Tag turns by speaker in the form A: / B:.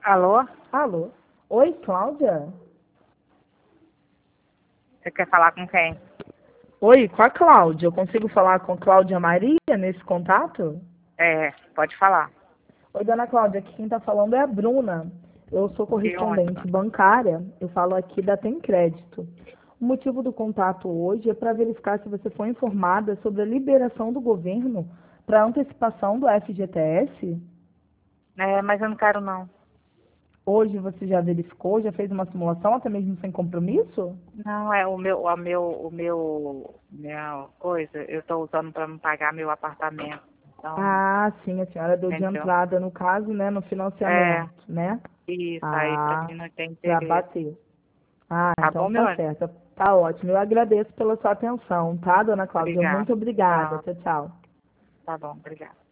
A: Alô?
B: Alô? Oi, Cláudia?
A: Você quer falar com quem?
B: Oi, com a Cláudia. Eu consigo falar com Cláudia Maria nesse contato?
A: É, pode falar.
B: Oi, dona Cláudia, aqui quem está falando é a Bruna. Eu sou
A: De onde?
B: correspondente bancária. Eu falo aqui da Tem Crédito. O motivo do contato hoje é para verificar se você foi informada sobre a liberação do governo para antecipação do FGTS.
A: É, mas eu não quero não.
B: Hoje você já verificou, já fez uma simulação, até mesmo sem compromisso?
A: Não, é minha coisa, eu tô usando para não pagar meu apartamento. Então,
B: Ah, sim, a senhora deu de
A: entendeu?
B: entrada, no caso, né, no
A: É,
B: financiamento, né?
A: isso aí pra
B: Ah,
A: mim não tem
B: já
A: interesse.
B: bateu. Ah,
A: Tá
B: então
A: bom, meu
B: tá
A: anjo?
B: certo. Tá ótimo. Eu agradeço pela sua atenção, tá, dona Cláudia? Muito
A: Obrigada.
B: obrigada.
A: Tá,
B: Tchau, tchau.
A: tá bom, obrigada.